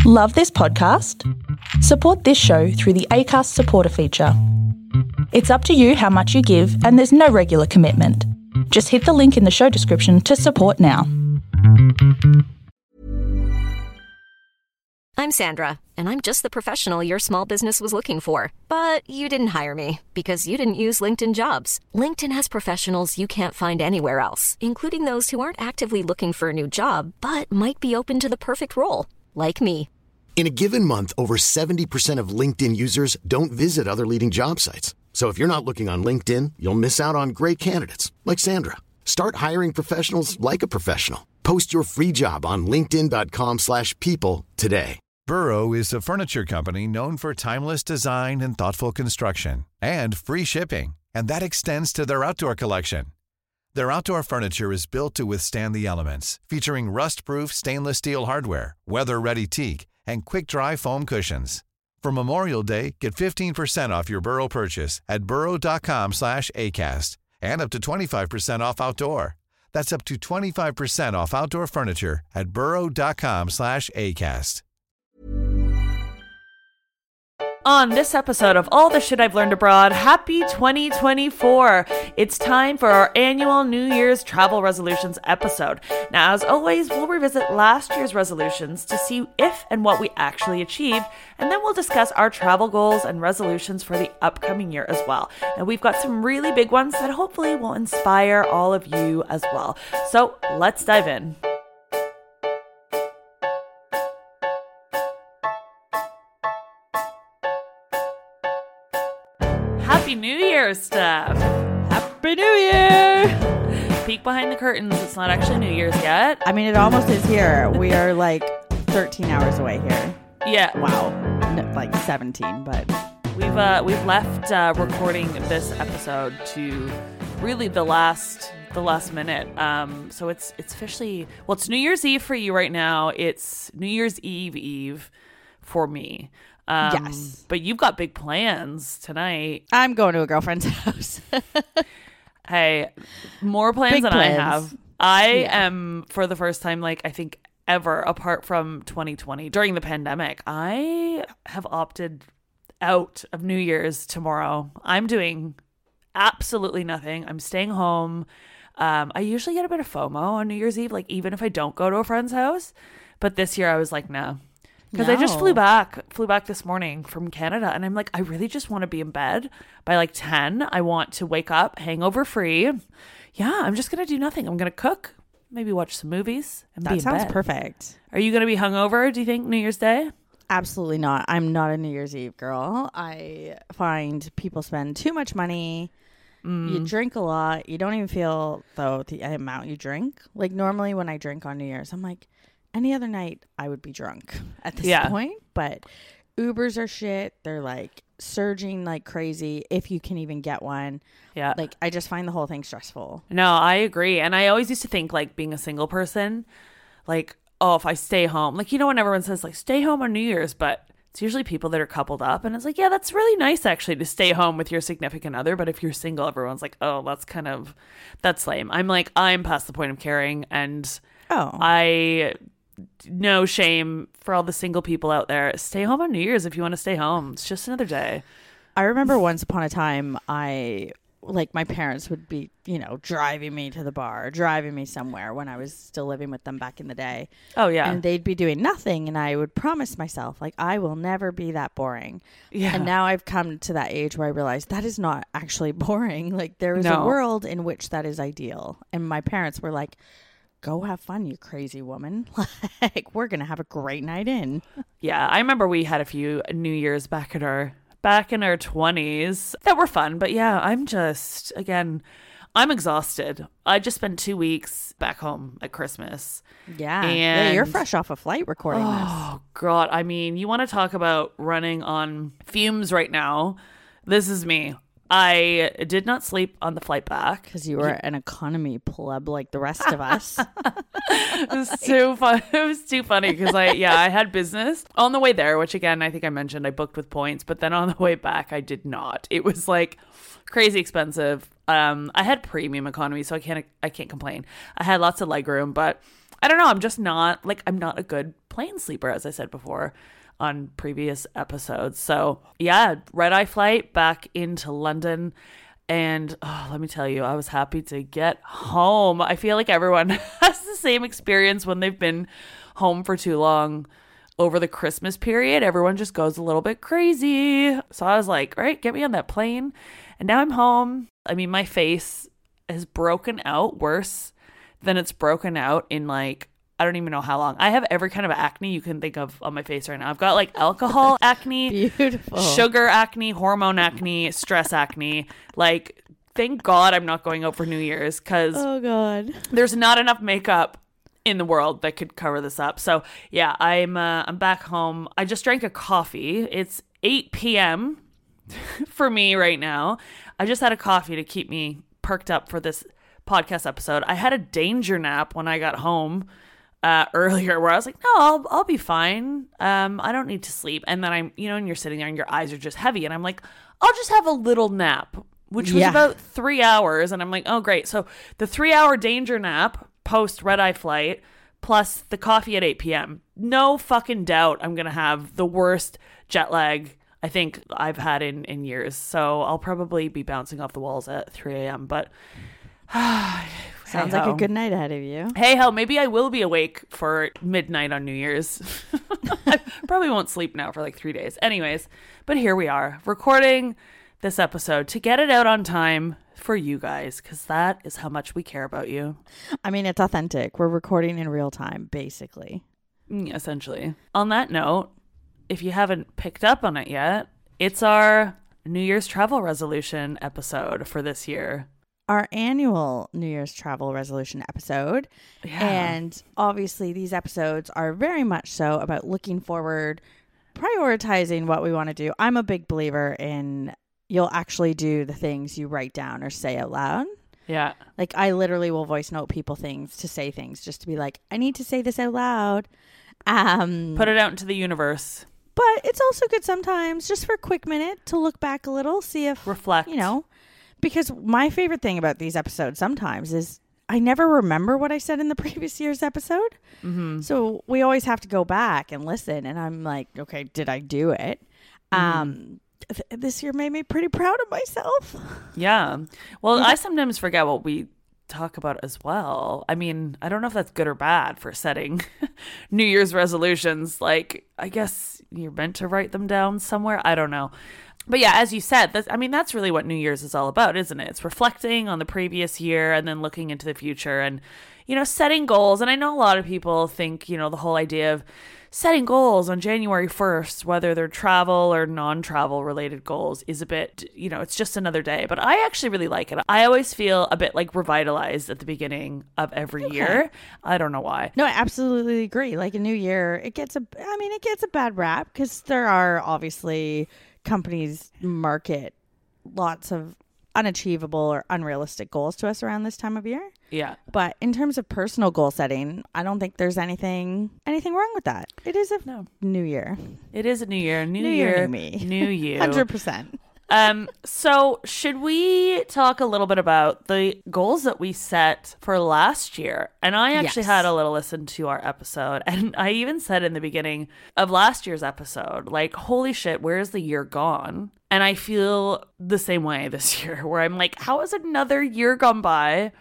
Love this podcast? Support this show through the Acast supporter feature. It's up to you how much you give, and there's no regular commitment. Just hit the link in the show description to support now. I'm Sandra, and I'm just the professional your small business was looking for. But you didn't hire me because you didn't use LinkedIn Jobs. LinkedIn has professionals you can't find anywhere else, including those who aren't actively looking for a new job, but might be open to the perfect role, like me. In a given month, over 70% of LinkedIn users don't visit other leading job sites. So if you're not looking on LinkedIn, you'll miss out on great candidates like Sandra. Start hiring professionals like a professional. Post your free job on linkedin.com/people today. Burrow is a furniture company known for timeless design and thoughtful construction and free shipping, and that extends to their outdoor collection. Their outdoor furniture is built to withstand the elements, featuring rust-proof stainless steel hardware, weather-ready teak, and quick-dry foam cushions. For Memorial Day, get 15% off your Burrow purchase at burrow.com/ACAST and up to 25% off outdoor. That's up to 25% off outdoor furniture at burrow.com/ACAST. On this episode of All the Shit I've Learned Abroad, happy 2024. It's time for our annual New Year's travel resolutions episode. Now, as always, we'll revisit last year's resolutions to see if and what we actually achieved, and then we'll discuss our travel goals and resolutions for the upcoming year as well. And we've got some really big ones that hopefully will inspire all of you as well. So let's dive in. Happy New Year, Steph. Happy New Year. Peek behind the curtains. It's not actually New Year's yet. I mean, it almost is here. We are like 13 hours away here. Yeah. Wow. No, like 17, but we've left recording this episode to really the last minute. So it's officially, well, it's New Year's Eve for you right now. It's New Year's Eve for me. Yes. But you've got big plans tonight. I'm going to a girlfriend's house. Hey, more plans Big than plans. I have. I am, for the first time, like, I think ever, apart from 2020, during the pandemic, I have opted out of New Year's tomorrow. I'm doing absolutely nothing. I'm staying home. I usually get a bit of FOMO on New Year's Eve, like, even if I don't go to a friend's house. But this year I was like, no. Because I just flew back this morning from Canada, and I'm like, I really just want to be in bed by like 10. I want to wake up hangover free. Yeah, I'm just going to do nothing. I'm going to cook, maybe watch some movies, and be in bed. That sounds perfect. Are you going to be hungover, do you think, New Year's Day? Absolutely not. I'm not a New Year's Eve girl. I find people spend too much money. You drink a lot. You don't even feel, though, the amount you drink. Like, normally when I drink on New Year's, I'm like, any other night, I would be drunk at this point. But Ubers are shit. They're like surging like crazy if you can even get one. Yeah. Like, I just find the whole thing stressful. No, I agree. And I always used to think, like, being a single person, like, oh, if I stay home, like, you know, when everyone says, like, stay home on New Year's, but it's usually people that are coupled up. And it's like, yeah, that's really nice, actually, to stay home with your significant other. But if you're single, everyone's like, oh, that's lame. I'm like, I'm past the point of caring. And no shame for all the single people out there. Stay home on New Year's if you want to stay home. It's just another day. I remember once upon a time, my parents would be, driving me to the bar, driving me somewhere when I was still living with them back in the day. Oh, yeah. And they'd be doing nothing. And I would promise myself, like, I will never be that boring. Yeah. And now I've come to that age where I realize that is not actually boring. Like, there is a world in which that is ideal. And my parents were like, go have fun, you crazy woman. Like, we're going to have a great night in. Yeah, I remember we had a few New Year's back in our 20s that were fun. But yeah, I'm exhausted. I just spent 2 weeks back home at Christmas. Yeah, you're fresh off a flight recording this. Oh, God. I mean, you want to talk about running on fumes right now. This is me. I did not sleep on the flight back. Because you were an economy pleb like the rest of us. It was too fun. It was too funny because I had business on the way there, which again, I think I mentioned I booked with points, but then on the way back, I did not. It was like crazy expensive. I had premium economy, so I can't complain. I had lots of legroom, but I don't know. I'm just not like, I'm not a good plane sleeper, as I said before on previous episodes. So yeah, red-eye flight back into London. And let me tell you, I was happy to get home. I feel like everyone has the same experience when they've been home for too long over the Christmas period. Everyone just goes a little bit crazy. So I was like, all right, get me on that plane. And now I'm home. I mean, my face has broken out worse than it's broken out in like, I don't even know how long. I have every kind of acne you can think of on my face right now. I've got like alcohol acne, Beautiful. sugar acne, hormone acne, stress acne. Like, thank God I'm not going out for New Year's because Oh God. there's not enough makeup in the world that could cover this up. So yeah, I'm back home. I just drank a coffee. It's 8 p.m. for me right now. I just had a coffee to keep me perked up for this podcast episode. I had a danger nap when I got home earlier where I was like, no, I'll be fine. I don't need to sleep. And then and you're sitting there and your eyes are just heavy. And I'm like, I'll just have a little nap, which was about 3 hours. And I'm like, oh, great. So the 3-hour danger nap post red-eye flight plus the coffee at 8 p.m. No fucking doubt I'm going to have the worst jet lag I think I've had in years. So I'll probably be bouncing off the walls at 3 a.m. But Sounds like a good night ahead of you. Hey ho, maybe I will be awake for midnight on New Year's. I probably won't sleep now for like 3 days. Anyways, but here we are recording this episode to get it out on time for you guys, because that is how much we care about you. I mean, it's authentic. We're recording in real time, basically. Essentially. On that note, if you haven't picked up on it yet, it's our New Year's travel resolution episode for this year. Our annual New Year's travel resolution episode. Yeah. And obviously these episodes are very much so about looking forward, prioritizing what we want to do. I'm a big believer in you'll actually do the things you write down or say out loud. Yeah. Like I literally will voice note people things to say things just to be like, I need to say this out loud. Put it out into the universe. But it's also good sometimes just for a quick minute to look back a little, see if Reflect. Because my favorite thing about these episodes sometimes is I never remember what I said in the previous year's episode. Mm-hmm. So we always have to go back and listen. And I'm like, okay, did I do it? Mm-hmm. This year made me pretty proud of myself. Yeah. Well, I sometimes forget what we talk about as well. I mean, I don't know if that's good or bad for setting New Year's resolutions. Like, I guess you're meant to write them down somewhere. I don't know. But yeah, as you said, that's really what New Year's is all about, isn't it? It's reflecting on the previous year and then looking into the future and, setting goals. And I know a lot of people think, the whole idea of setting goals on January 1st, whether they're travel or non-travel related goals, is a bit, it's just another day. But I actually really like it. I always feel a bit like revitalized at the beginning of every year. I don't know why. No, I absolutely agree. Like a new year, it gets a bad rap because there are obviously companies market lots of unachievable or unrealistic goals to us around this time of year. Yeah. But in terms of personal goal setting, I don't think there's anything wrong with that. It is a new year. It is a new year. New year, new me. New you. 100%. So should we talk a little bit about the goals that we set for last year? And I actually had a little listen to our episode, and I even said in the beginning of last year's episode, like, holy shit, where's the year gone? And I feel the same way this year, where I'm like, how has another year gone by?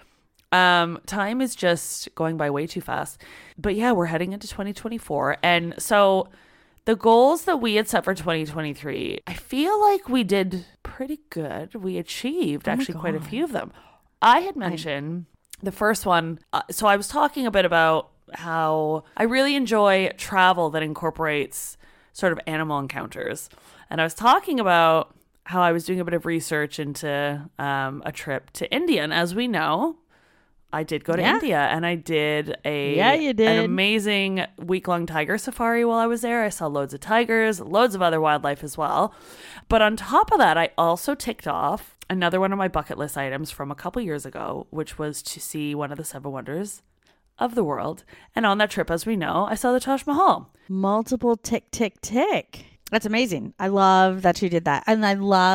Time is just going by way too fast. But yeah, we're heading into 2024. And so the goals that we had set for 2023, I feel like we did pretty good. We achieved actually quite a few of them. I had mentioned the first one. So I was talking a bit about how I really enjoy travel that incorporates sort of animal encounters. And I was talking about how I was doing a bit of research into a trip to India. And as we know, I did go to India, and I did an amazing week-long tiger safari while I was there. I saw loads of tigers, loads of other wildlife as well. But on top of that, I also ticked off another one of my bucket list items from a couple years ago, which was to see one of the 7 wonders of the world. And on that trip, as we know, I saw the Taj Mahal. Multiple tick, tick, tick. That's amazing. I love that you did that. And I love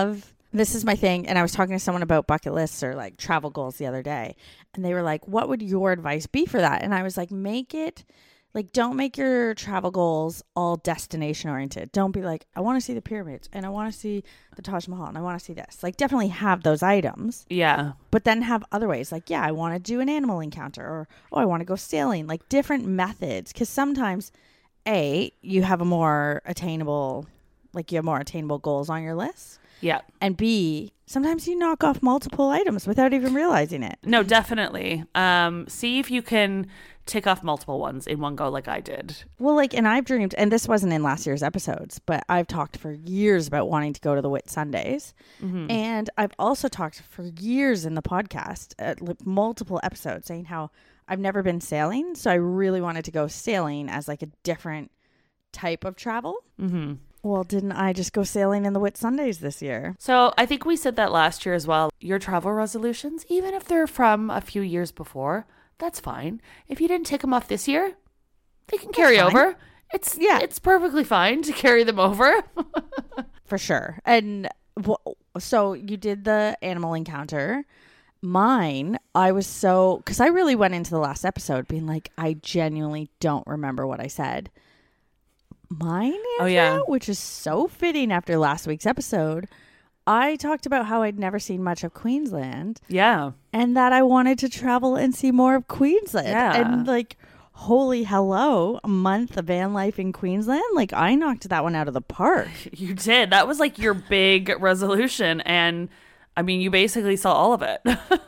This is my thing. And I was talking to someone about bucket lists or like travel goals the other day. And they were like, what would your advice be for that? And I was like, don't make your travel goals all destination oriented. Don't be like, I want to see the pyramids and I want to see the Taj Mahal and I want to see this. Like, definitely have those items. Yeah. But then have other ways. Like, yeah, I want to do an animal encounter, or, I want to go sailing. Like, different methods. Because sometimes, you have more attainable goals on your list. Yeah. And B, sometimes you knock off multiple items without even realizing it. No, definitely. See if you can tick off multiple ones in one go like I did. Well, and I've dreamed, and this wasn't in last year's episodes, but I've talked for years about wanting to go to the Whit Sundays. Mm-hmm. And I've also talked for years in the podcast, multiple episodes, saying how I've never been sailing. So I really wanted to go sailing as like a different type of travel. Mm-hmm. Well, didn't I just go sailing in the Whit Sundays this year? So I think we said that last year as well. Your travel resolutions, even if they're from a few years before, that's fine. If you didn't tick them off this year, they can carry over. It's perfectly fine to carry them over. For sure. And so you did the animal encounter. Mine, because I really went into the last episode being like, I genuinely don't remember what I said. Mine, Andrea, which is so fitting after last week's episode, I talked about how I'd never seen much of Queensland. Yeah. And that I wanted to travel and see more of Queensland. Yeah. And like, holy hello, a month of van life in Queensland. Like, I knocked that one out of the park. You did. That was like your big resolution. And I mean, you basically saw all of it.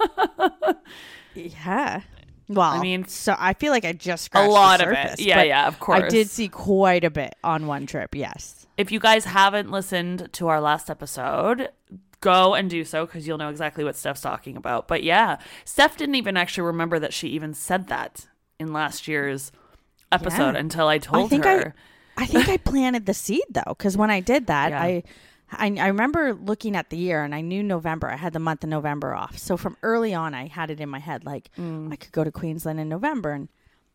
Yeah. Well, I mean, so I feel like I just scratched a lot the surface, of it. Yeah, of course. I did see quite a bit on one trip, yes. If you guys haven't listened to our last episode, go and do so because you'll know exactly what Steph's talking about. But yeah, Steph didn't even actually remember that she even said that in last year's episode until I told her. I think I planted the seed, though, because when I did that, I remember looking at the year and I knew November. I had the month of November off. So from early on, I had it in my head, like, I could go to Queensland in November. And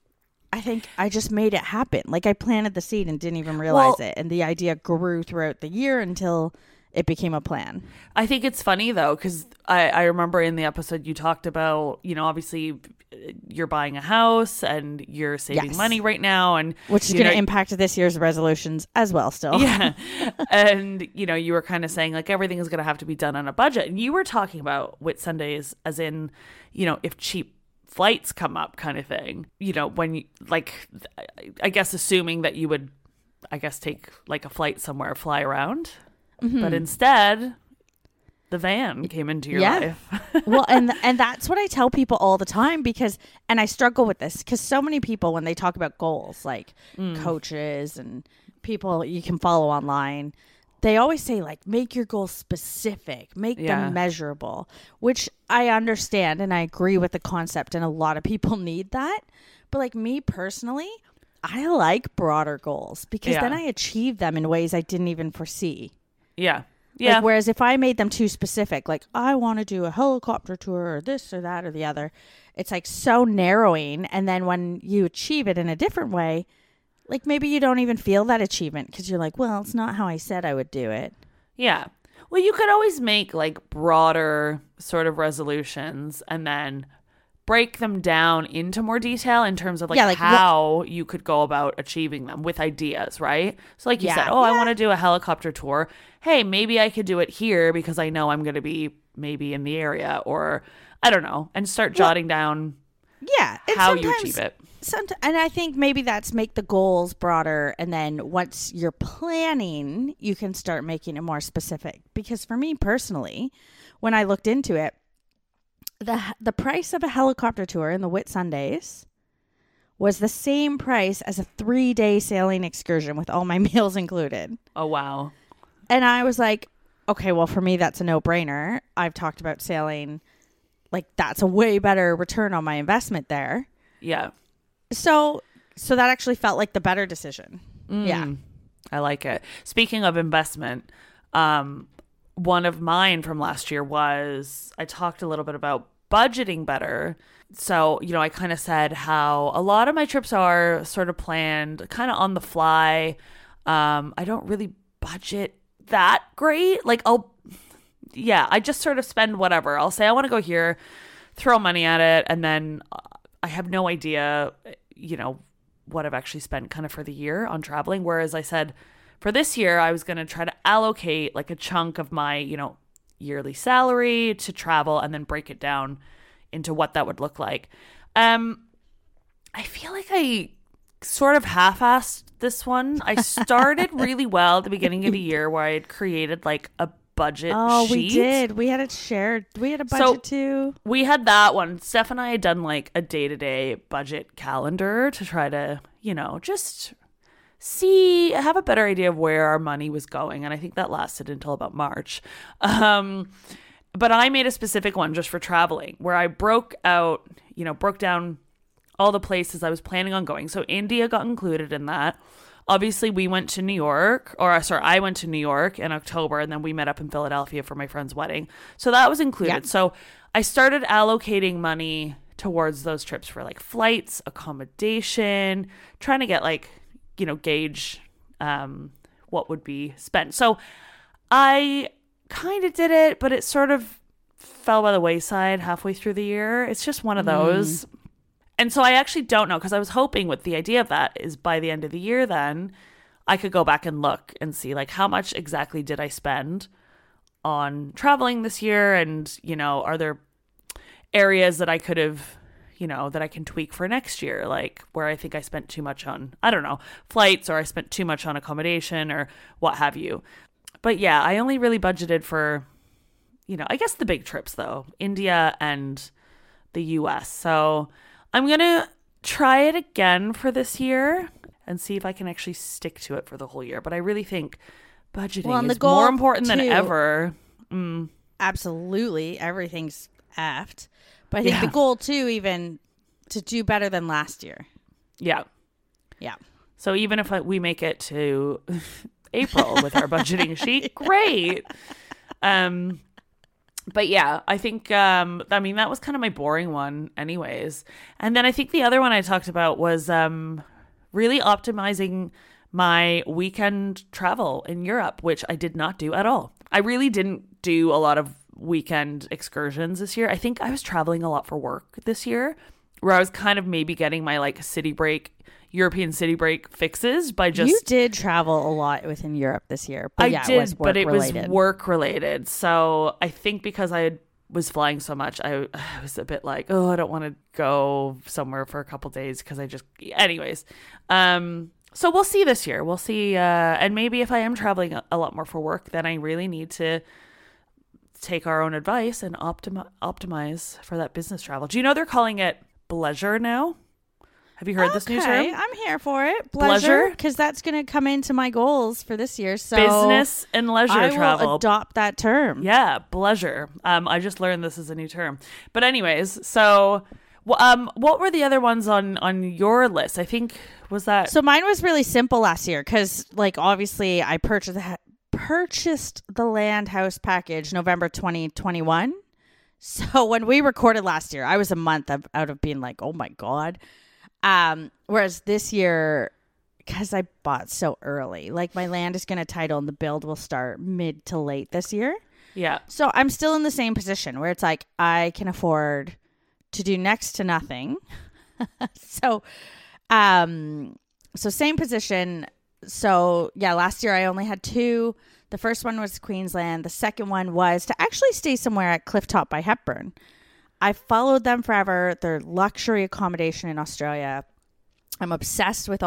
I think I just made it happen. Like, I planted the seed and didn't even realize it. And the idea grew throughout the year until it became a plan. I think it's funny, though, because I remember in the episode you talked about, obviously you're buying a house and you're saving money right now. And which is going to impact this year's resolutions as well still. Yeah. And, you were kind of saying like everything is going to have to be done on a budget. And you were talking about Whit Sundays as in, if cheap flights come up kind of thing, when you like, I guess assuming that you would, take like a flight somewhere, fly around. Mm-hmm. But instead, the van came into your life. Well, and that's what I tell people all the time and I struggle with this because so many people, when they talk about goals, like coaches and people you can follow online, they always say like, make your goals specific, make them measurable, which I understand and I agree with the concept. And a lot of people need that. But like me personally, I like broader goals because then I achieve them in ways I didn't even foresee. Yeah. Yeah. Like, whereas if I made them too specific, like I want to do a helicopter tour or this or that or the other, it's like so narrowing. And then when you achieve it in a different way, like maybe you don't even feel that achievement because you're like, well, it's not how I said I would do it. Yeah. Well, you could always make like broader sort of resolutions and then break them down into more detail in terms of like how you could go about achieving them with ideas, right? So like you said, I want to do a helicopter tour. Hey, maybe I could do it here because I know I'm going to be maybe in the area, or I don't know, and start jotting down how you achieve it. And I think maybe that's make the goals broader, and then once you're planning, you can start making it more specific. Because for me personally, when I looked into it, the price of a helicopter tour in the Whit Sundays was the same price as a 3-day sailing excursion with all my meals included. Oh, wow. And I was like, okay, well, for me, that's a no-brainer. I've talked about sailing. Like, that's a way better return on my investment there. Yeah. So that actually felt like the better decision. Yeah. I like it. Speaking of investment, one of mine from last year was I talked a little bit about budgeting better. So, I kind of said how a lot of my trips are sort of planned kind of on the fly. I don't really budget that great. Like I just sort of spend whatever. I'll say I want to go here, throw money at it, and then I have no idea, what I've actually spent kind of for the year on traveling. Whereas I said for this year, I was going to try to allocate like a chunk of my, yearly salary to travel and then break it down into what that would look like. I feel like I sort of half-assed this one. I started really well at the beginning of the year where I had created like a budget sheet. Oh, we did. We had it shared. We had a budget too. We had that one. Steph and I had done like a day-to-day budget calendar to try to, just have a better idea of where our money was going. And I think that lasted until about March. But I made a specific one just for traveling where I broke down all the places I was planning on going. So India got included in that. Obviously, we went to New York, I went to New York in October, and then we met up in Philadelphia for my friend's wedding. So that was included. Yeah. So I started allocating money towards those trips for like flights, accommodation, trying to get gauge what would be spent. So I kind of did it, but it sort of fell by the wayside halfway through the year. It's just one of those. And so I actually don't know, because I was hoping with the idea of that is by the end of the year, then I could go back and look and see like how much exactly did I spend on traveling this year, and are there areas that I could have, that I can tweak for next year, like where I think I spent too much on, I don't know, flights, or I spent too much on accommodation or what have you. But yeah, I only really budgeted for, I guess the big trips though, India and the US. So I'm going to try it again for this year and see if I can actually stick to it for the whole year. But I really think budgeting is more important than ever. Absolutely. Everything's effed. But I think the goal too, even to do better than last year. Yeah. Yeah. So even if we make it to April with our budgeting sheet, great. But yeah, I think, that was kind of my boring one anyways. And then I think the other one I talked about was really optimizing my weekend travel in Europe, which I did not do at all. I really didn't do a lot of weekend excursions this year. I think I was traveling a lot for work this year, where I was kind of maybe getting my like European city break fixes by just... You did travel a lot within Europe this year. But I did, but it was work related. So I think because I was flying so much, I was a bit like, I don't want to go somewhere for a couple days because anyways. So we'll see this year. We'll see. And maybe if I am traveling a lot more for work, then I really need to take our own advice and optimize for that business travel. Do you know they're calling it bleisure now? Have you heard this new term? I'm here for it. Bleisure, because that's going to come into my goals for this year. So business and leisure travel. I will adopt that term. Yeah, bleisure. I just learned this is a new term. But anyways, so what were the other ones on your list? I think was that. So mine was really simple last year because, obviously, I purchased the land house package November 2021. So when we recorded last year, I was a month out of being like, oh my God. Whereas this year, because I bought so early, my land is going to title and the build will start mid to late this year. Yeah. So I'm still in the same position where it's like, I can afford to do next to nothing. So same position. So yeah, last year I only had 2. The first one was Queensland. The second one was to actually stay somewhere at Clifftop by Hepburn. I followed them forever. Their luxury accommodation in Australia. I'm obsessed with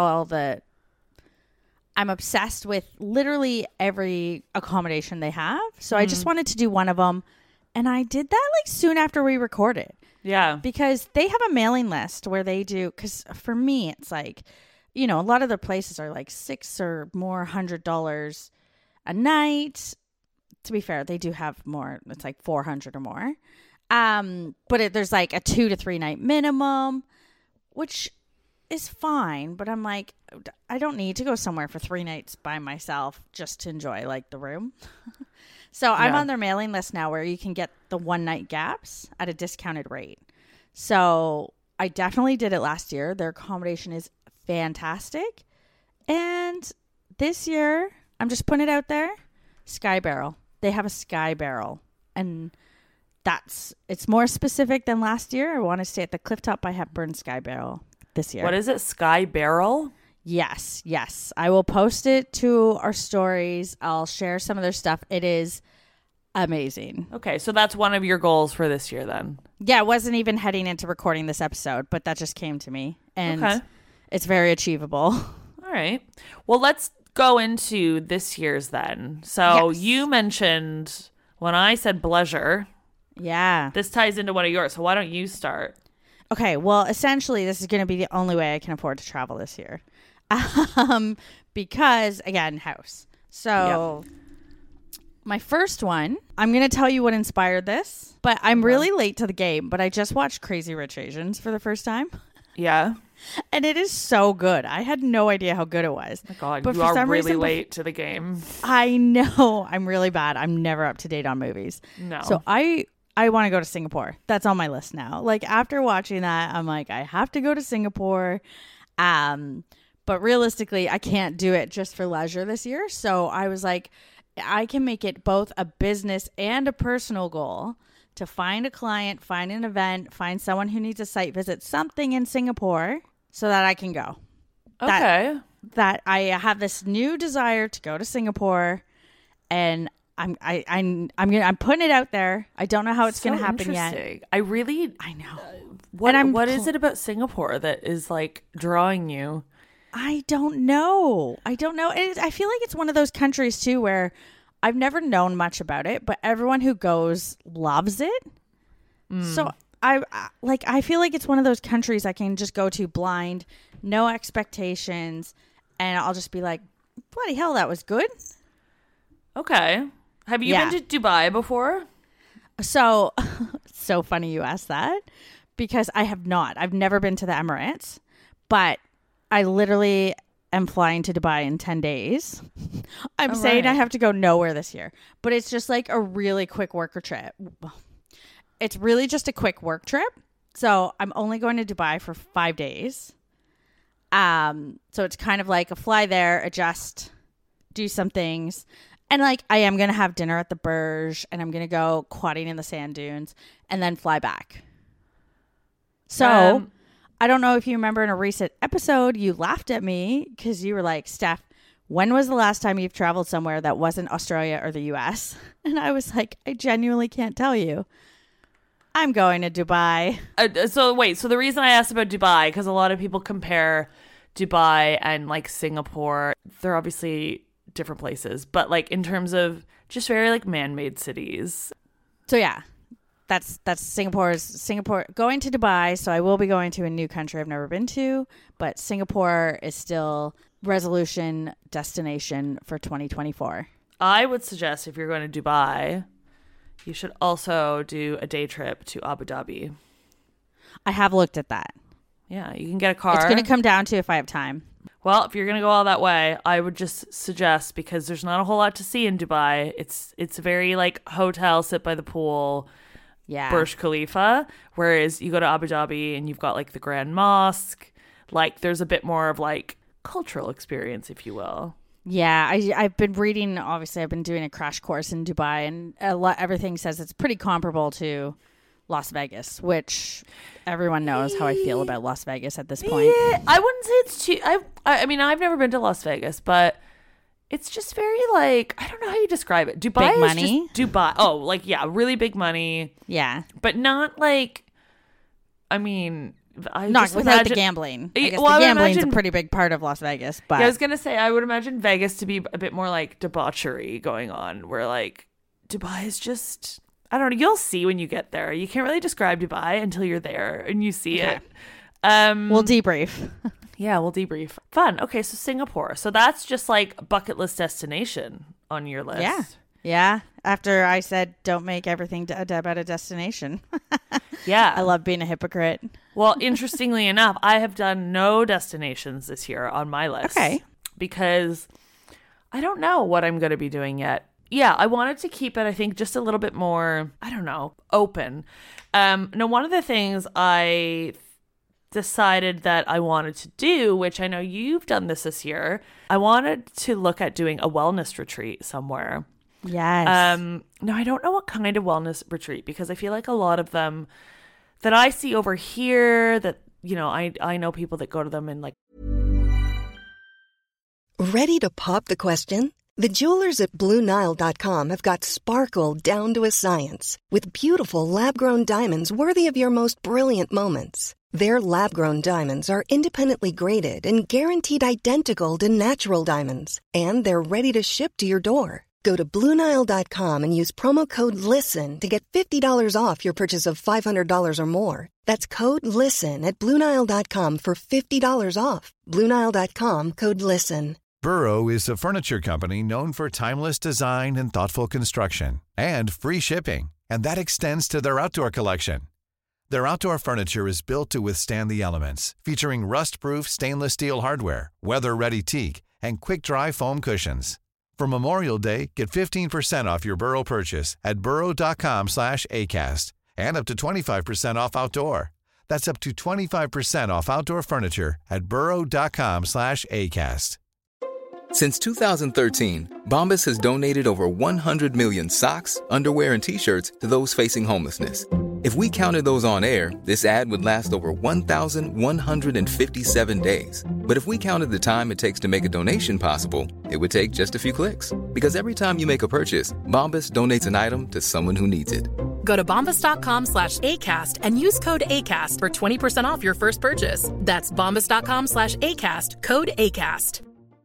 literally every accommodation they have. So I just wanted to do one of them. And I did that soon after we recorded. Yeah. Because they have a mailing list where they do, because for me, it's a lot of their places are $600 or more a night. To be fair, they do have more. It's $400 or more. But there's a 2 to 3 night minimum, which is fine. But I'm I don't need to go somewhere for 3 nights by myself just to enjoy the room. So I'm on their mailing list now where you can get the 1 night gaps at a discounted rate. So I definitely did it last year. Their accommodation is fantastic. And this year, I'm just putting it out there. Sky Barrel. They have a Sky Barrel and it's more specific than last year. I want to stay at the Clifftop by Hepburn Sky Barrel this year. What is it? Sky Barrel? Yes. I will post it to our stories. I'll share some of their stuff. It is amazing. Okay, so that's one of your goals for this year then. Yeah, I wasn't even heading into recording this episode, but that just came to me. And it's very achievable. All right. Well, let's go into this year's then. So you mentioned when I said pleasure. Yeah. This ties into one of yours. So why don't you start? Okay. Well, essentially, this is going to be the only way I can afford to travel this year. Because, again, house. So my first one, I'm going to tell you what inspired this. But I'm really late to the game. But I just watched Crazy Rich Asians for the first time. Yeah. And it is so good. I had no idea how good it was. Oh my God, but you are really late to the game. I know. I'm really bad. I'm never up to date on movies. No. So I want to go to Singapore. That's on my list now. Like, after watching that, I'm like, I have to go to Singapore. But realistically, I can't do it just for leisure this year. So I was like, I can make it both a business and a personal goal to find a client, find an event, find someone who needs a site visit, something in Singapore so that I can go. Okay. That I have this new desire to go to Singapore, and I'm putting it out there. I don't know how it's going to happen yet. I know. What is it about Singapore that is like drawing you? I don't know. I feel like it's one of those countries too where I've never known much about it, but everyone who goes loves it. So I feel like it's one of those countries I can just go to blind, no expectations, and I'll just be like, bloody hell, that was good. Okay. Have you been to Dubai before? So funny you asked that, because I have not. I've never been to the Emirates, but I literally am flying to Dubai in 10 days. I'm saying I have to go nowhere this year, but it's just like a really quick worker trip. It's really just a quick work trip. So I'm only going to Dubai for 5 days. So it's kind of like a fly there, adjust, do some things. And like, I am going to have dinner at the Burj, and I'm going to go quadding in the sand dunes and then fly back. So I don't know if you remember in a recent episode, you laughed at me because you were like, Steph, when was the last time you've traveled somewhere that wasn't Australia or the US? And I was like, I genuinely can't tell you. I'm going to Dubai. So the reason I asked about Dubai, because a lot of people compare Dubai and like Singapore. They're obviously different places, but like in terms of just very like man-made cities. So yeah, that's Singapore going to Dubai. So I will be going to a new country I've never been to, but Singapore is still resolution destination for 2024. I would suggest if you're going to Dubai, you should also do a day trip to Abu Dhabi. I have looked at that. Yeah, you can get a car. It's going to come down to if I have time. Well, if you're going to go all that way, I would just suggest, because there's not a whole lot to see in Dubai. It's very like hotel, sit by the pool, Burj Khalifa. Whereas you go to Abu Dhabi and you've got like the Grand Mosque. Like there's a bit more of like cultural experience, if you will. Yeah, I've been reading, obviously I've been doing a crash course in Dubai, and everything says it's pretty comparable to Las Vegas, which everyone knows how I feel about Las Vegas at this point. Yeah, I wouldn't say it's too... I mean, I've never been to Las Vegas, but it's just very like... I don't know how you describe it. Dubai big money? Is just Dubai. Oh, like, yeah, really big money. Yeah. But not like... I mean... Not without the gambling. I guess the gambling's a pretty big part of Las Vegas. But yeah, I was going to say, I would imagine Vegas to be a bit more like debauchery going on, where like Dubai is just... I don't know. You'll see when you get there. You can't really describe Dubai until you're there and you see it. We'll debrief. Yeah, we'll debrief. Fun. Okay, so Singapore. So that's just like bucket list destination on your list. Yeah. Yeah. After I said, don't make everything about a destination. Yeah. I love being a hypocrite. Well, interestingly enough, I have done no destinations this year on my list. Okay. Because I don't know what I'm going to be doing yet. Yeah, I wanted to keep it, I think, just a little bit more, I don't know, open. Now, one of the things I decided that I wanted to do, which I know you've done this year, I wanted to look at doing a wellness retreat somewhere. Yes. Now, I don't know what kind of wellness retreat, because I feel like a lot of them that I see over here that, I know people that go to them and like. Ready to pop the question? The jewelers at BlueNile.com have got sparkle down to a science with beautiful lab-grown diamonds worthy of your most brilliant moments. Their lab-grown diamonds are independently graded and guaranteed identical to natural diamonds, and they're ready to ship to your door. Go to BlueNile.com and use promo code LISTEN to get $50 off your purchase of $500 or more. That's code LISTEN at BlueNile.com for $50 off. BlueNile.com, code LISTEN. Burrow is a furniture company known for timeless design and thoughtful construction, and free shipping, and that extends to their outdoor collection. Their outdoor furniture is built to withstand the elements, featuring rust-proof stainless steel hardware, weather-ready teak, and quick-dry foam cushions. For Memorial Day, get 15% off your Burrow purchase at burrow.com/ACAST and up to 25% off outdoor. That's up to 25% off outdoor furniture at burrow.com/ACAST. Since 2013, Bombas has donated over 100 million socks, underwear, and T-shirts to those facing homelessness. If we counted those on air, this ad would last over 1,157 days. But if we counted the time it takes to make a donation possible, it would take just a few clicks. Because every time you make a purchase, Bombas donates an item to someone who needs it. Go to bombas.com/ACAST and use code ACAST for 20% off your first purchase. That's bombas.com/ACAST, code ACAST.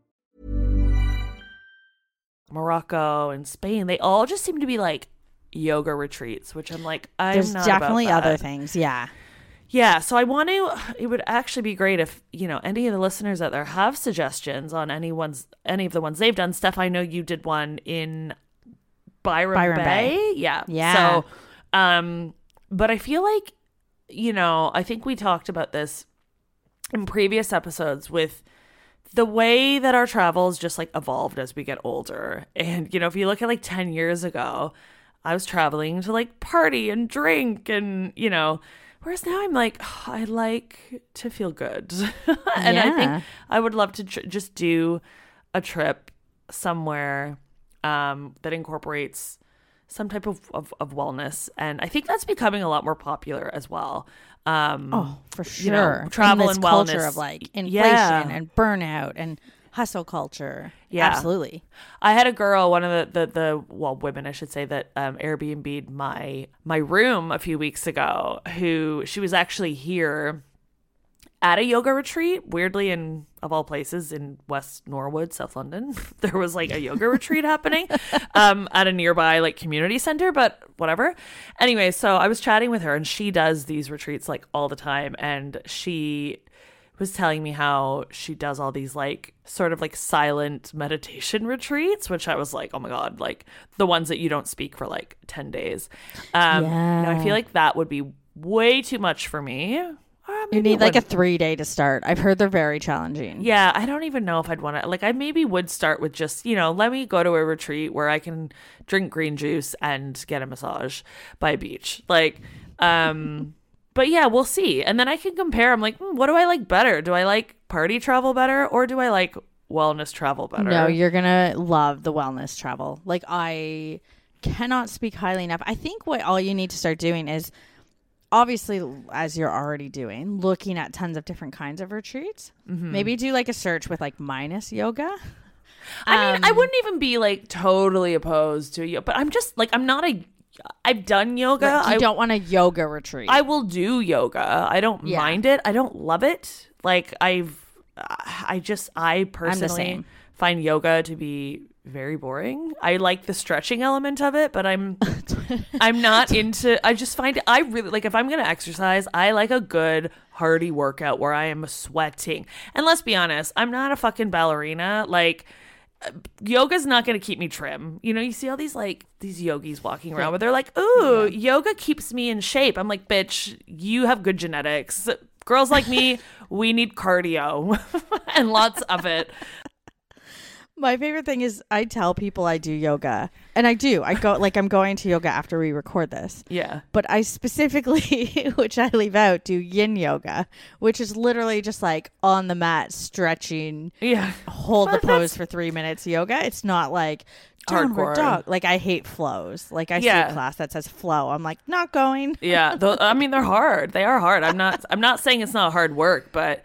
Morocco and Spain, they all just seem to be like yoga retreats, which I'm like, There's not definitely about that. other things. Yeah. Yeah, so it would actually be great if, any of the listeners out there have suggestions on any of the ones they've done. Steph, I know you did one in Byron Bay. Yeah. Yeah. So, but I feel like, I think we talked about this in previous episodes with the way that our travels just like evolved as we get older. And, if you look at like 10 years ago, I was traveling to like party and drink and, whereas now I'm like, I like to feel good. And I think I would love to just do a trip somewhere that incorporates some type of wellness. And I think that's becoming a lot more popular as well. For sure. Travel and and culture wellness of like inflation and burnout and hustle culture. Yeah, absolutely. I had a girl, one of the women, I should say, that Airbnb'd my room a few weeks ago, who she was actually here at a yoga retreat, weirdly, of all places, in West Norwood, South London. There was like a yoga retreat happening at a nearby like community center, but whatever. Anyway, so I was chatting with her, and she does these retreats like all the time, and she was telling me how she does all these like sort of like silent meditation retreats, which I was like, oh my God, like the ones that you don't speak for like 10 days. I feel like that would be way too much for me. You need like a 3-day to start. I've heard they're very challenging. Yeah, I don't even know if I'd want to. Like, I maybe would start with just, let me go to a retreat where I can drink green juice and get a massage by a beach. Like, but yeah, we'll see. And then I can compare. I'm like, what do I like better? Do I like party travel better, or do I like wellness travel better? No, you're going to love the wellness travel. Like, I cannot speak highly enough. I think what all you need to start doing is, obviously, as you're already doing, looking at tons of different kinds of retreats. Mm-hmm. Maybe do like a search with like minus yoga. I mean, I wouldn't even be like totally opposed to yoga, but I'm just like, I've done yoga. Like, you don't want a yoga retreat. I will do yoga. I don't mind it. I don't love it. Like I personally find yoga to be very boring. I like the stretching element of it, but I'm not into, I just find I really like, if I'm going to exercise, I like a good hearty workout where I am sweating. And let's be honest, I'm not a fucking ballerina. Like, yoga's not going to keep me trim. You see all these yogis walking around where they're like, ooh, yoga keeps me in shape. I'm like, bitch, you have good genetics. Girls like me, we need cardio and lots of it. My favorite thing is I tell people I do yoga, and I do. I go I'm going to yoga after we record this. Yeah. But I specifically, which I leave out, do yin yoga, which is literally just like on the mat stretching. Yeah. Hold the pose for 3 minutes yoga. It's not like downward Hardcore. dog. Like I hate flows. Like I see a class that says flow. I'm like, not going. Yeah. I mean, they're hard. They are hard. I'm not saying it's not hard work, but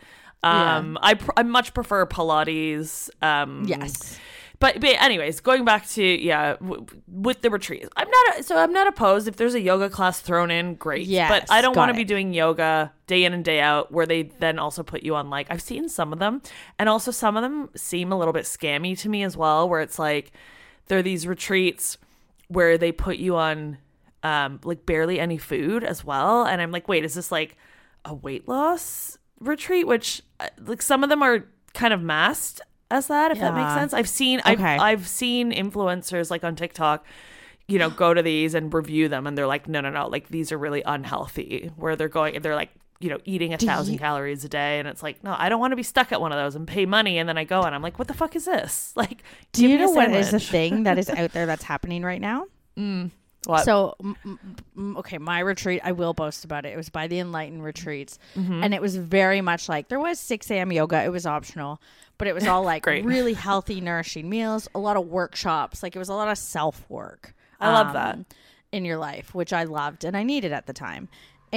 I much prefer Pilates. Yes. But anyways, going back to with the retreat, I'm not opposed if there's a yoga class thrown in, great. Yes, but I don't got want to it. be doing yoga day in and day out where they then also put you on like I've seen some of them, and also some of them seem a little bit scammy to me as well, where it's like there are these retreats where they put you on like barely any food as well, and I'm like, wait, is this like a weight loss retreat? Which like some of them are kind of masked as that, if that makes sense. I've seen influencers like on TikTok, go to these and review them, and they're like, no, like these are really unhealthy, where they're like, eating 1,000 calories a day, and it's like, no, I don't want to be stuck at one of those and pay money, and then I go and I'm like, what the fuck is this? Like, do you know what is the thing that is out there that's happening right now? What? So, okay, my retreat, I will boast about it. It was by the Enlightened Retreats. And it was very much like, there was 6 a.m. yoga. It was optional. But it was all like really healthy, nourishing meals, a lot of workshops. Like it was a lot of self-work. I love that. In your life, which I loved and I needed at the time.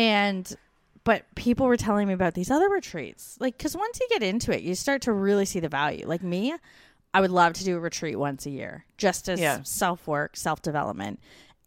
But people were telling me about these other retreats. Like, because once you get into it, you start to really see the value. Like me, I would love to do a retreat once a year, just as self-work, self-development.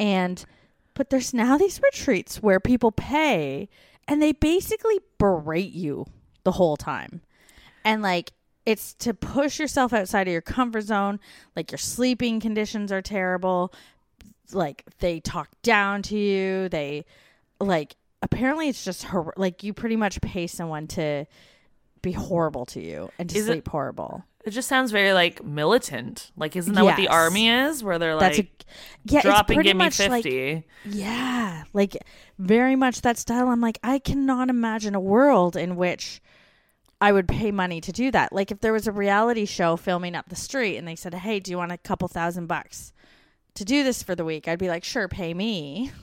But there's now these retreats where people pay and they basically berate you the whole time. And like, it's to push yourself outside of your comfort zone. Like your sleeping conditions are terrible. Like they talk down to you. They like, apparently it's just like you pretty much pay someone to be horrible to you and to sleep horrible. It just sounds very like militant. Like, isn't that what the army is? Where they're like, drop and give me 50. Like, like very much that style. I'm like, I cannot imagine a world in which I would pay money to do that. Like if there was a reality show filming up the street and they said, hey, do you want a couple $1,000 to do this for the week? I'd be like, sure, pay me.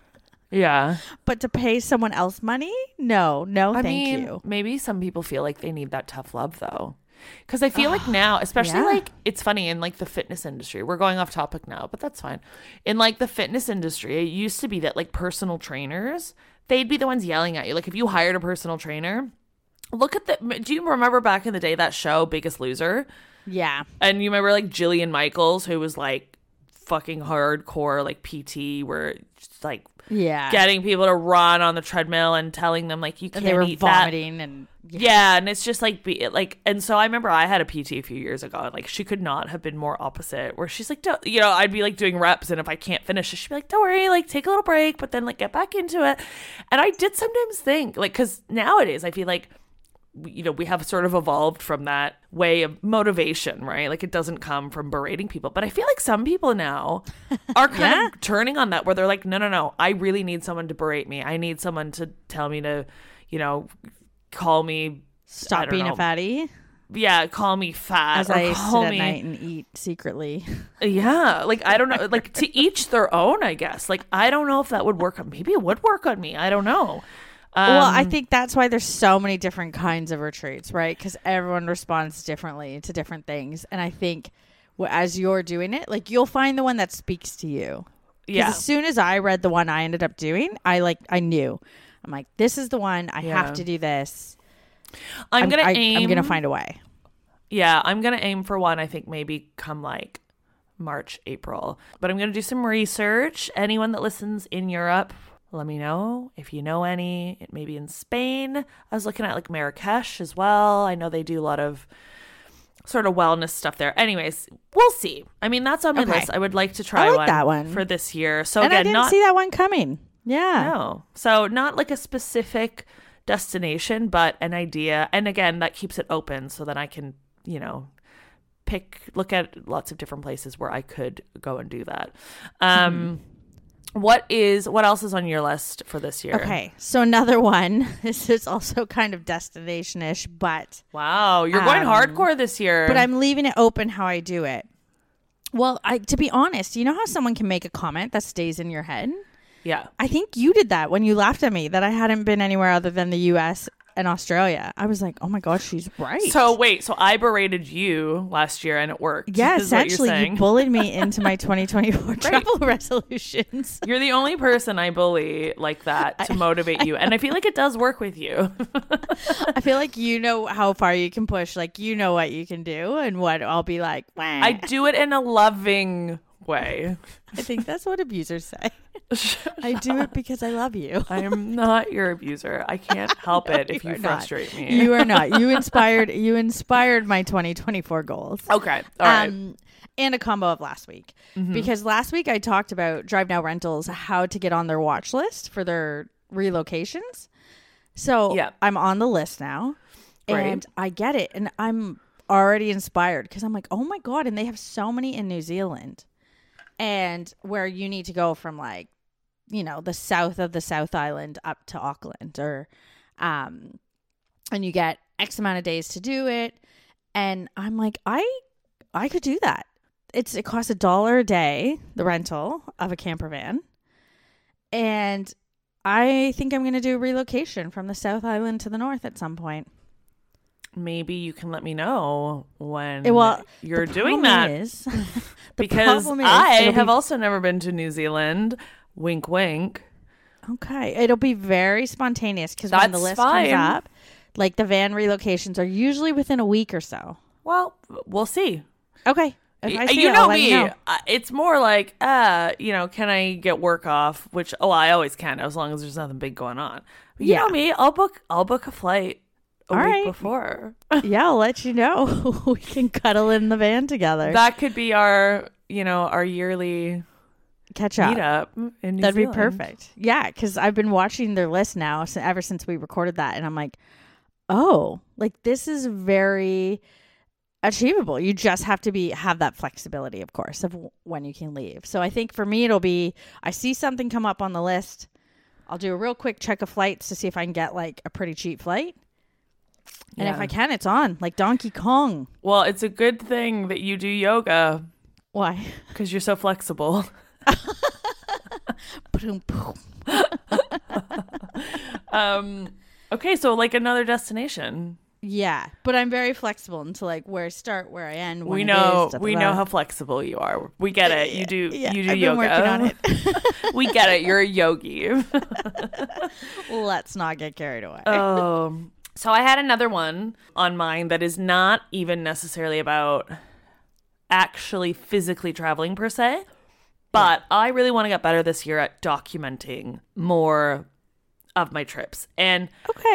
Yeah. But to pay someone else money? No, thank you. Maybe some people feel like they need that tough love though. Because I feel like now, especially like, it's funny in like the fitness industry, we're going off topic now, but that's fine. In like the fitness industry, it used to be that like personal trainers, they'd be the ones yelling at you. Like if you hired a personal trainer, do you remember back in the day that show, Biggest Loser? Yeah. And you remember like Jillian Michaels, who was like fucking hardcore like PT, where just like getting people to run on the treadmill and telling them like you can't and they were eat vomiting that. And and it's just like and so I remember I had a PT a few years ago, and like she could not have been more opposite, where she's like, I'd be like doing reps, and if I can't finish it, she'd be like, don't worry, like take a little break, but then like get back into it. And I did sometimes think like, because nowadays I feel like we have sort of evolved from that way of motivation, right? Like it doesn't come from berating people, but I feel like some people now are kind of turning on that, where they're like, no, I really need someone to berate me. I need someone to tell me to, call me, stop being a fatty. Yeah, call me fat. As I sit at night and eat secretly. Yeah, like I don't know, like to each their own, I guess. Like I don't know if that would work on. Maybe it would work on me. I don't know. Well, I think that's why there's so many different kinds of retreats, right? Because everyone responds differently to different things. And I think as you're doing it, like you'll find the one that speaks to you. Yeah. As soon as I read the one I ended up doing, I knew. I'm like, this is the one. I have to do this. I'm going to find a way. Yeah, I'm going to aim for one, I think maybe come like March, April. But I'm going to do some research. Anyone that listens in Europe, let me know if you know any, maybe in Spain. I was looking at like Marrakesh as well. I know they do a lot of sort of wellness stuff there. Anyways, we'll see. I mean, that's on my list. I would like to try that one for this year. So and again, I didn't see that one coming. Yeah. No. So not like a specific destination, but an idea. And again, that keeps it open so that I can, look at lots of different places where I could go and do that. What else is on your list for this year? Okay, so another one. This is also kind of destination-ish, but wow, you're going hardcore this year. But I'm leaving it open how I do it. Well, to be honest, you know how someone can make a comment that stays in your head? Yeah. I think you did that when you laughed at me that I hadn't been anywhere other than the U.S. and Australia. I was like, oh my gosh, she's right. So wait, so I berated you last year and it worked. Yeah, essentially you bullied me into my 2024 travel resolutions. You're the only person I bully like that to motivate you. And I feel like it does work with you. I feel like you know how far you can push. Like, you know what you can do and what I'll be like, wah. I do it in a loving way. I think that's what abusers say. I do it because I love you. I am not your abuser. I can't help it if you frustrate me. You are not. You inspired my 2024 goals. Okay. All right. And a combo of last week. Because last week I talked about Drive Now Rentals, how to get on their watch list for their relocations. So I'm on the list now. And I get it. And I'm already inspired because I'm like, oh my God. And they have so many in New Zealand. And where you need to go from like, you know, the south of the South Island up to Auckland or, and you get X amount of days to do it. And I'm like, I could do that. It costs $1 a day, the rental of a camper van. And I think I'm going to do a relocation from the South Island to the north at some point. Maybe you can let me know when you're doing that. Because I have also never been to New Zealand. Wink, wink. Okay. It'll be very spontaneous because when the list comes up, like the van relocations are usually within a week or so. Well, we'll see. Okay. If I see you it, know I'll me. let you know. It's more like, can I get work off? Which, I always can as long as there's nothing big going on. But you know me. I'll book a flight a week before. Yeah, I'll let you know. We can cuddle in the van together. That could be our yearly catch up meetup in New That'd Zealand. be perfect. Yeah, because I've been watching their list now ever since we recorded that, and I'm like, oh, like this is very achievable. You just have to have that flexibility, of course, of when you can leave. So I think for me, it'll be I see something come up on the list. I'll do a real quick check of flights to see if I can get like a pretty cheap flight. And if I can, it's on like Donkey Kong. Well, it's a good thing that you do yoga. Why? Because you're so flexible. Okay, so like another destination. Yeah, but I'm very flexible into like where I start, where I end. We know how flexible you are. We get it. You do I've yoga. been working on it. We get it. You're a yogi. Let's not get carried away. So I had another one on mine that is not even necessarily about actually physically traveling per se, but I really want to get better this year at documenting more of my trips. And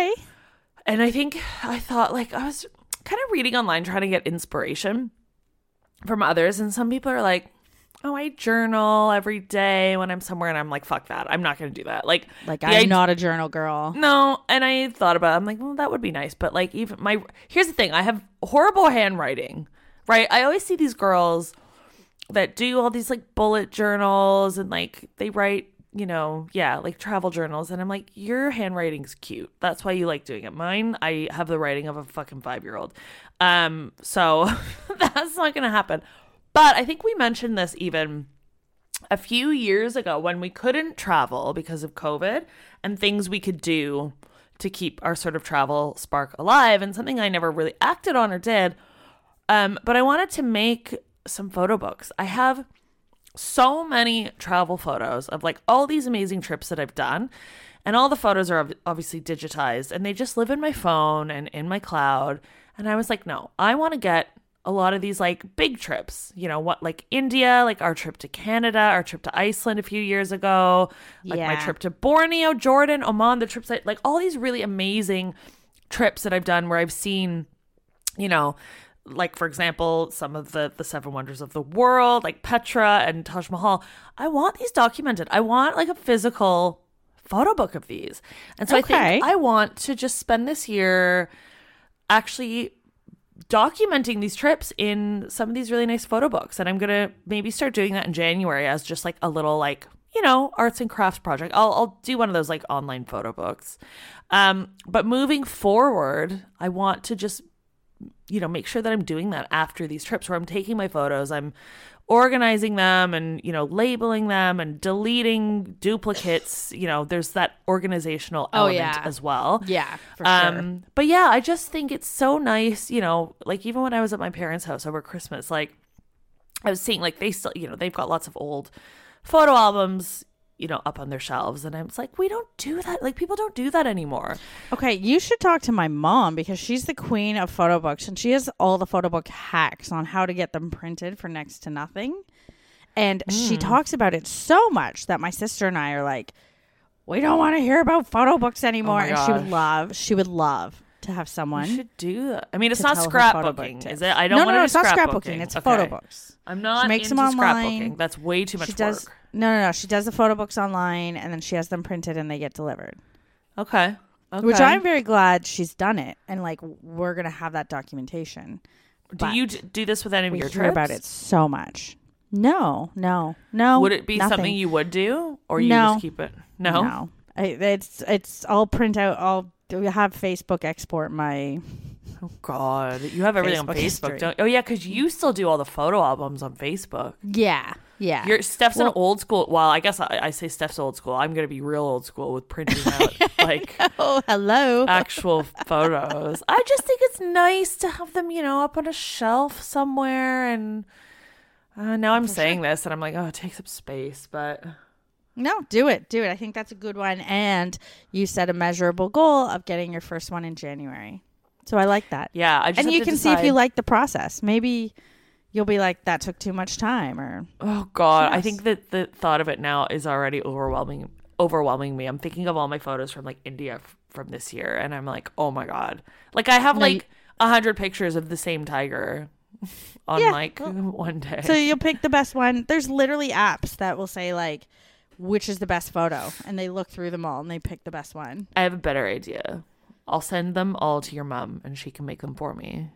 I thought like I was kind of reading online trying to get inspiration from others, and some people are like, oh, I journal every day when I'm somewhere, and I'm like, fuck that. I'm not going to do that. Like I'm not a journal girl. No, and I thought about it. I'm like, well, that would be nice. But like here's the thing. I have horrible handwriting, right? I always see these girls that do all these like bullet journals and like they write, like travel journals. And I'm like, your handwriting's cute. That's why you like doing it. Mine, I have the writing of a fucking 5-year-old. So that's not going to happen. But I think we mentioned this even a few years ago when we couldn't travel because of COVID and things we could do to keep our sort of travel spark alive, and something I never really acted on or did. But I wanted to make some photo books. I have so many travel photos of like all these amazing trips that I've done, and all the photos are obviously digitized and they just live in my phone and in my cloud. And I was like, no, I want to get a lot of these like big trips, like India, like our trip to Canada, our trip to Iceland a few years ago, like my trip to Borneo, Jordan, Oman, the trips like all these really amazing trips that I've done where I've seen, like for example, some of the 7 wonders of the world, like Petra and Taj Mahal. I want these documented. I want like a physical photo book of these. And so I think I want to just spend this year actually documenting these trips in some of these really nice photo books. And I'm going to maybe start doing that in January as just like a little like, arts and crafts project. I'll do one of those like online photo books. But moving forward, I want to just, make sure that I'm doing that after these trips where I'm taking my photos, I'm organizing them and, labeling them and deleting duplicates. There's that organizational element as well. Yeah, for sure. But yeah, I just think it's so nice, like even when I was at my parents' house over Christmas, like I was seeing like they still, they've got lots of old photo albums, up on their shelves. And I was like, we don't do that. Like people don't do that anymore. Okay, you should talk to my mom because she's the queen of photo books and she has all the photo book hacks on how to get them printed for next to nothing. And she talks about it so much that my sister and I are like, we don't want to hear about photo books anymore. And she would love to have someone. You should do that. I mean, it's not scrapbooking, is it? I don't want to do it's not scrapbooking. Scrapbooking. It's photo books. I'm not she makes into them online. Scrapbooking. That's way too much work. No. She does the photo books online and then she has them printed and they get delivered. Okay. Which I'm very glad she's done it. And like, we're going to have that documentation. Do you do this with any of your trips? We hear about it so much. No. Would it be something you would do or you just keep it? No. It's I'll print out. I'll have Facebook export my. Oh God, you have everything on Facebook, don't? Oh yeah, because you still do all the photo albums on Facebook. Yeah. Steph's an old school. Well, I guess I say Steph's old school. I'm gonna be real old school with printing out like hello actual photos. I just think it's nice to have them, up on a shelf somewhere. And now I'm saying this, and I'm like, oh, it takes up space, but. No, do it. I think that's a good one. And you set a measurable goal of getting your first one in January. So I like that. Yeah. And you can see if you like the process. Maybe you'll be like, that took too much time or. Oh God. I think that the thought of it now is already overwhelming me. I'm thinking of all my photos from like India from this year. And I'm like, oh my God. Like I have 100 pictures of the same tiger on one day. So you'll pick the best one. There's literally apps that will say like, which is the best photo, and they look through them all and they pick the best one. I have a better idea. I'll send them all to your mom and she can make them for me.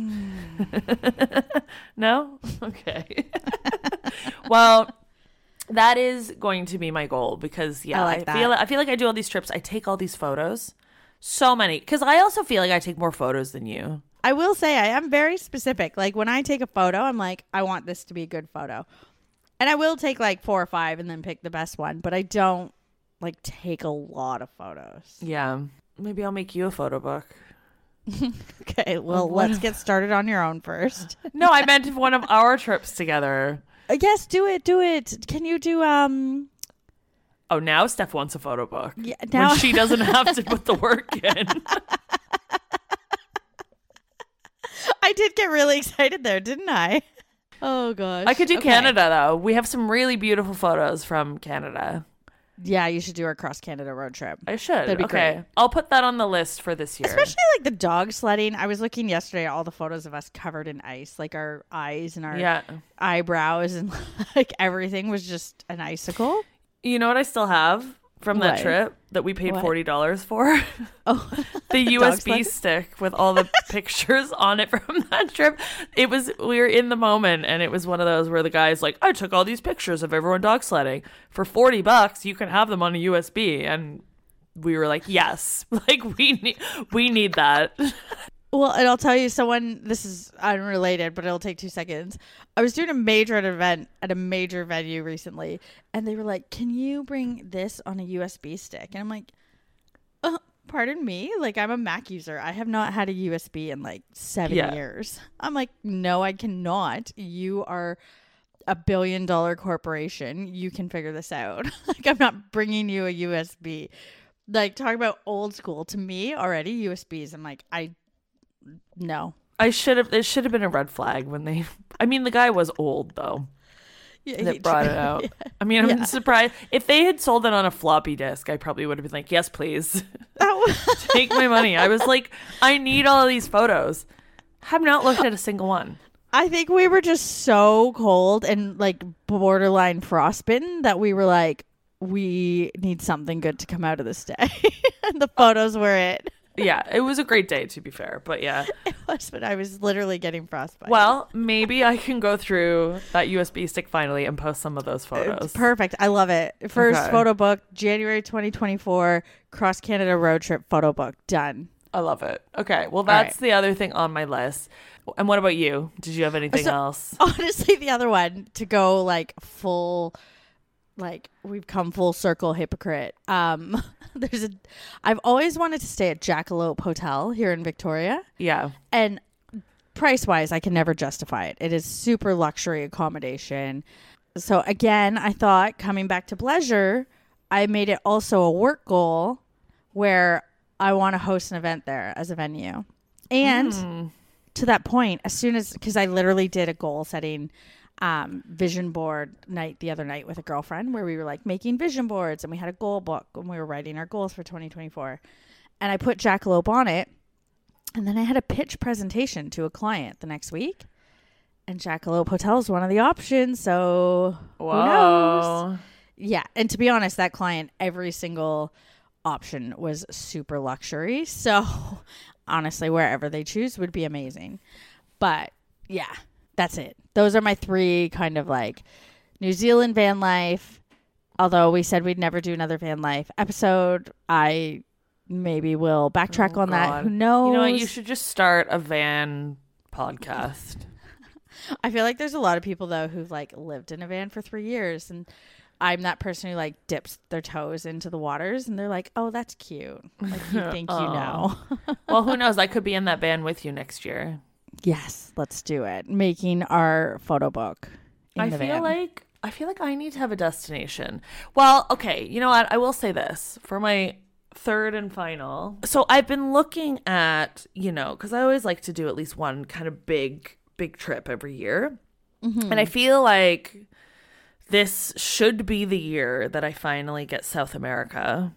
No? Okay. Well, that is going to be my goal because I feel like I do all these trips. I take all these photos, so many, because I also feel like I take more photos than you. I will say I am very specific. Like when I take a photo, I'm like, I want this to be a good photo. And I will take like 4 or 5 and then pick the best one. But I don't like take a lot of photos. Yeah. Maybe I'll make you a photo book. Okay. Well, let's get started on your own first. No, I meant one of our trips together. Yes, do it. Can you do Oh, now Steph wants a photo book. Yeah, now when she doesn't have to put the work in. I did get really excited there, didn't I? Oh, gosh. I could do Canada, though. We have some really beautiful photos from Canada. Yeah, you should do our cross-Canada road trip. I should. That'd be great. I'll put that on the list for this year. Especially like the dog sledding. I was looking yesterday at all the photos of us covered in ice. Like our eyes and our eyebrows and like everything was just an icicle. You know what I still have from that trip that we paid $40 for? Oh, the USB stick with all the pictures on it from that trip. We were in the moment, and it was one of those where the guy's like, I took all these pictures of everyone dog sledding for $40. You can have them on a USB. And we were like, yes, like we need that. Well, and I'll tell you, this is unrelated, but it'll take 2 seconds. I was doing a major event at a major venue recently, and they were like, can you bring this on a USB stick? And I'm like, pardon me? Like, I'm a Mac user. I have not had a USB in like 7 years. I'm like, no, I cannot. You are a $1 billion corporation. You can figure this out. Like, I'm not bringing you a USB. Like, talking about old school. To me, already, USBs, I'm like, no. It should have been a red flag when they. I mean, the guy was old though. Yeah, that brought it out. Yeah. I mean, I'm surprised if they had sold it on a floppy disk. I probably would have been like, yes, please, take my money. I was like, I need all of these photos. Have not looked at a single one. I think we were just so cold and like borderline frostbitten that we were like, we need something good to come out of this day. And the photos were it. Yeah, it was a great day, to be fair. But yeah. It was, but I was literally getting frostbite. Well, maybe I can go through that USB stick finally and post some of those photos. Perfect. I love it. First Okay. photo book, January 2024, cross Canada road trip photo book. Done. I love it. Okay, well, that's right. the other thing on my list. And what about you? Did you have anything else? Honestly, the other one to go like full, like we've come full circle hypocrite. I've always wanted to stay at Jackalope Hotel here in Victoria. Yeah. And price wise, I can never justify it. It is super luxury accommodation. So again, I thought coming back to pleasure, I made it also a work goal where I want to host an event there as a venue. And to that point, as soon as, because I literally did a goal setting vision board night the other night with a girlfriend where we were like making vision boards and we had a goal book and we were writing our goals for 2024. And I put Jackalope on it. And then I had a pitch presentation to a client the next week. And Jackalope Hotel is one of the options. So who knows? Yeah. And to be honest, that client, every single option was super luxury. So honestly, wherever they choose would be amazing. But yeah, that's it. Those are my three kind of like New Zealand van life. Although we said we'd never do another van life episode, I maybe will backtrack on that. Who knows? You know what? You should just start a van podcast. I feel like there's a lot of people though who've like lived in a van for 3 years, and I'm that person who like dips their toes into the waters and they're like, oh, that's cute. Like you think you know. Well, who knows? I could be in that van with you next year. Yes, let's do it. Making our photo book. I feel like I need to have a destination. Well, okay, you know what? I will say this for my third and final. So I've been looking at, because I always like to do at least one kind of big trip every year. Mm-hmm. And I feel like this should be the year that I finally get South America.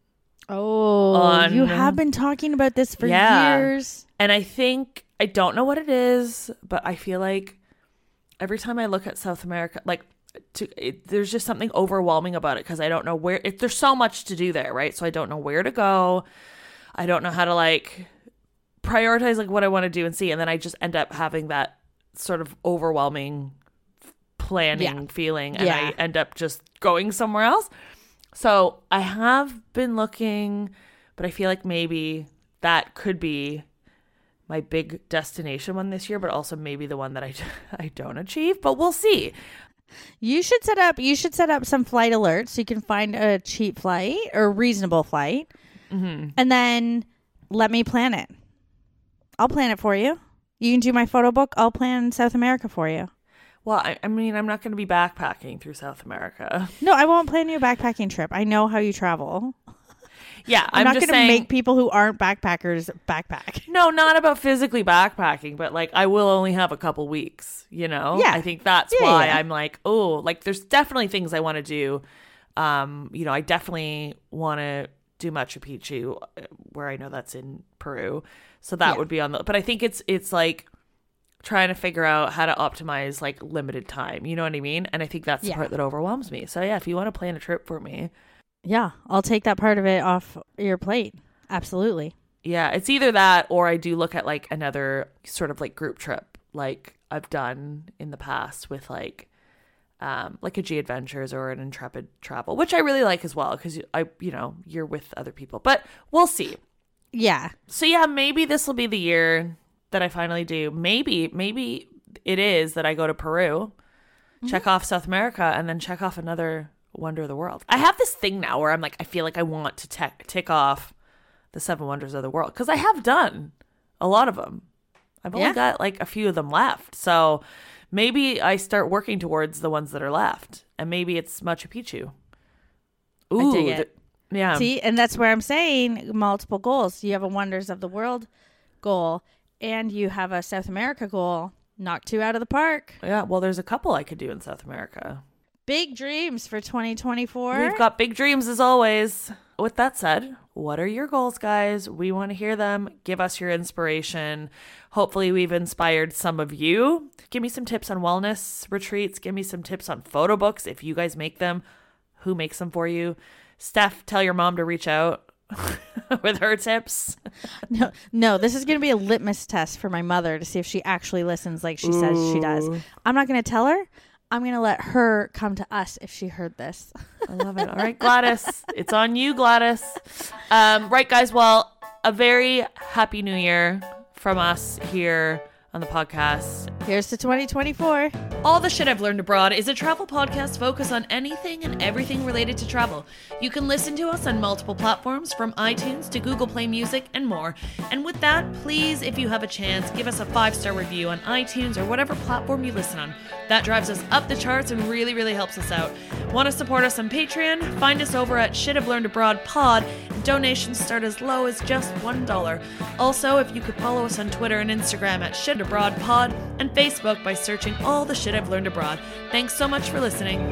Oh, you have been talking about this for years. And I don't know what it is, but I feel like every time I look at South America, like there's just something overwhelming about it because I don't know where. There's so much to do there, right? So I don't know where to go. I don't know how to like prioritize like what I want to do and see, and then I just end up having that sort of overwhelming planning feeling, and I end up just going somewhere else. So I have been looking, but I feel like maybe that could be my big destination one this year, but also maybe the one that I don't achieve, but we'll see. You should set up some flight alerts so you can find a cheap flight or reasonable flight, and then let me plan it. I'll plan it for you. You can do my photo book. I'll plan South America for you. Well, I mean, I'm not going to be backpacking through South America. No, I won't plan you a backpacking trip. I know how you travel. Yeah, I'm not going to make people who aren't backpackers backpack. No, not about physically backpacking, but like I will only have a couple weeks, Yeah. I think that's why I'm like, oh, like there's definitely things I want to do. I definitely want to do Machu Picchu, where I know that's in Peru. So that would be on the, but I think it's like trying to figure out how to optimize like limited time. You know what I mean? And I think that's the part that overwhelms me. So yeah, if you want to plan a trip for me. Yeah, I'll take that part of it off your plate. Absolutely. Yeah, it's either that or I do look at like another sort of like group trip like I've done in the past with like a G Adventures or an Intrepid Travel, which I really like as well because you're with other people. But we'll see. Yeah. So yeah, maybe this will be the year that I finally do. Maybe it is that I go to Peru, check off South America, and then check off another wonder of the world. I have this thing now where I'm like, I feel like I want to tick off the 7 wonders of the world because I have done a lot of them. I've only got like a few of them left. So maybe I start working towards the ones that are left, and maybe it's Machu Picchu. Ooh, I dig it. Yeah. See, and that's where I'm saying multiple goals. You have a wonders of the world goal, and you have a South America goal. Knock 2 out of the park. Yeah, well, there's a couple I could do in South America. Big dreams for 2024. We've got big dreams as always. With that said, what are your goals, guys? We want to hear them. Give us your inspiration. Hopefully we've inspired some of you. Give me some tips on wellness retreats. Give me some tips on photo books. If you guys make them, who makes them for you? Steph, tell your mom to reach out. with her tips. No, this is going to be a litmus test for my mother to see if she actually listens like she says she does. I'm not going to tell her. I'm going to let her come to us if she heard this. I love it. All right, Gladys. It's on you, Gladys. Right, guys. Well, a very happy new year from us here on the podcast. Here's to 2024. All the Shit I've Learned Abroad is a travel podcast focused on anything and everything related to travel. You can listen to us on multiple platforms, from iTunes to Google Play Music and more. And with that, please, if you have a chance, give us a 5-star review on iTunes or whatever platform you listen on. That drives us up the charts and really, really helps us out. Want to support us on Patreon? Find us over at Shit I've Learned Abroad Pod. Donations start as low as just $1. Also, if you could follow us on Twitter and Instagram at Shit Abroad Pod, and Facebook by searching All the Shit I've Learned Abroad. Thanks so much for listening.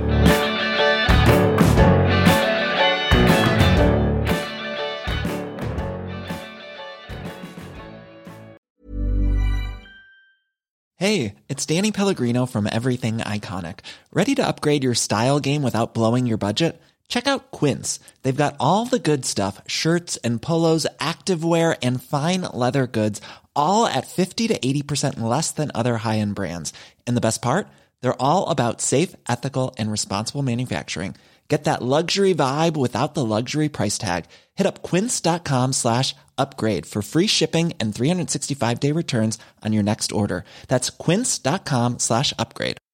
Hey, it's Danny Pellegrino from Everything Iconic. Ready to upgrade your style game without blowing your budget? Check out Quince. They've got all the good stuff, shirts and polos, activewear, and fine leather goods, all at 50 to 80% less than other high-end brands. And the best part? They're all about safe, ethical, and responsible manufacturing. Get that luxury vibe without the luxury price tag. Hit up quince.com/upgrade for free shipping and 365-day returns on your next order. That's quince.com/upgrade.